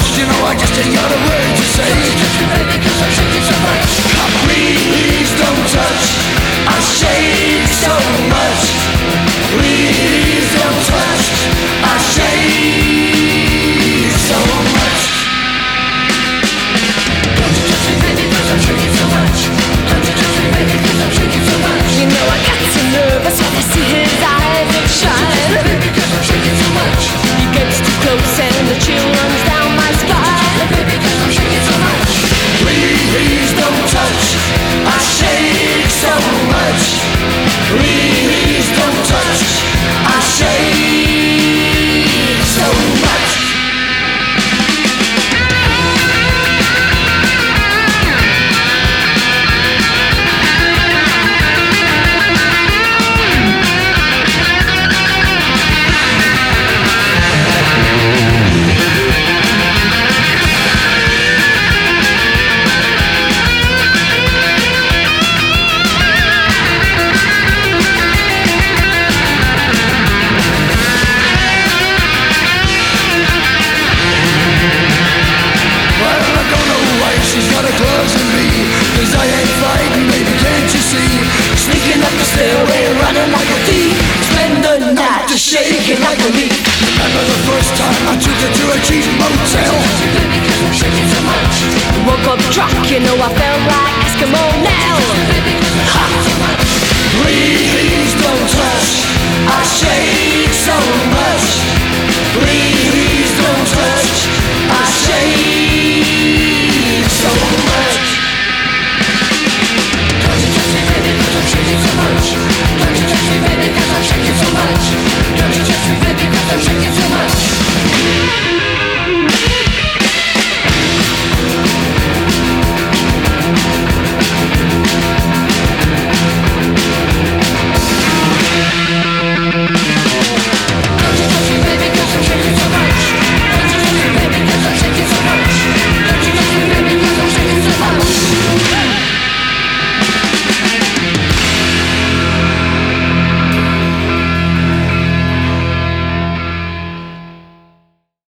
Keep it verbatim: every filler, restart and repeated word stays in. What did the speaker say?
You know I just ain't got a word to say. Don't touch me, baby, 'cause I'm shaking so much. Please don't touch. I shake so much. Please don't touch. I shake so much. Don't you touch me, baby, 'cause I'm shaking so much. Don't you touch me, baby, 'cause I'm shaking so much. You know I get so nervous when I see his eyes that shine. Baby, 'cause I'm shaking so much. He gets too close and the chill runs down my spine. Baby, 'cause I'm shaking so much. Please don't touch. I shake so much. Please don't touch. I shake so much. She's got her gloves on me, 'cause I ain't fighting, baby, can't you see? Sneaking up the stairway, running like a thief. Spend the night just shaking like a leaf. Remember the first time I took her to a cheap motel? Baby, 'cause I'm shaking so much. Woke up drunk, you know I felt like Eskimo now. Ha! Please don't touch. I shake so much. Please don't touch. I shake so much. Don't you touch me, baby, 'cause I'm shaking so much. Don't you touch me, baby, 'cause I'm shaking so much. Don't you touch me, baby, 'cause I'm shaking so much.